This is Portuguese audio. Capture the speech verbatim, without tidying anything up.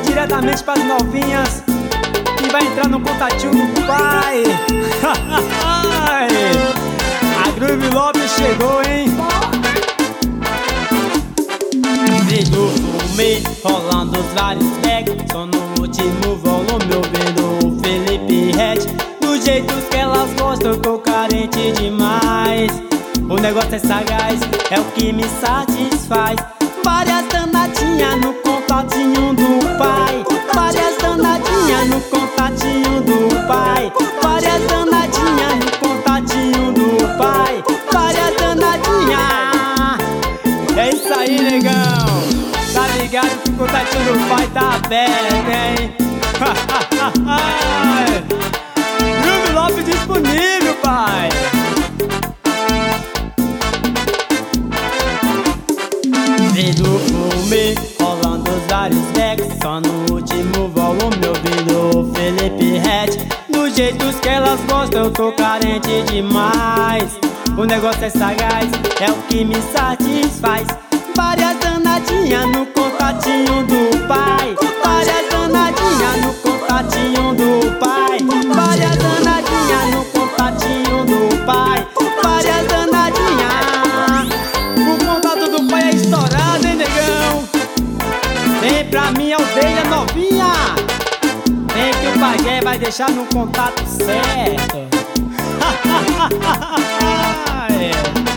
diretamente pras novinhas e vai entrar no contatinho do pai. A Groove Lopes chegou, hein? Vídeo fumê, rolando os vários decks, só no último volume ouvindo o Felipe Ret. Do jeito que elas gostam eu tô carente demais. O negócio é sagaz, é o que me satisfaz. Várias danadinhas no contatinho do pai. Várias danadinhas no contatinho do pai. Várias danadinhas no contatinho do pai. Várias danadinhas. É isso aí, negão. Tá ligado que o contatinho do pai tá aberto, hein? Groove Lopes disponível, pai. Vídeo fumê, rolando os vários decks, só no último volume ouvindo o Felipe Ret. Do jeito que elas gostam eu tô carente demais. O negócio é sagaz, é o que me satisfaz. Várias danadinhas no contatinho do pai. Várias danadinhas no contatinho do pai. Várias danadinhas no contatinho do pai. Várias danadinhas. O contato do pai é estourado, hein, negão? Vem pra minha aldeia novinha. Vem que o pajé vai deixar no contato certo. É.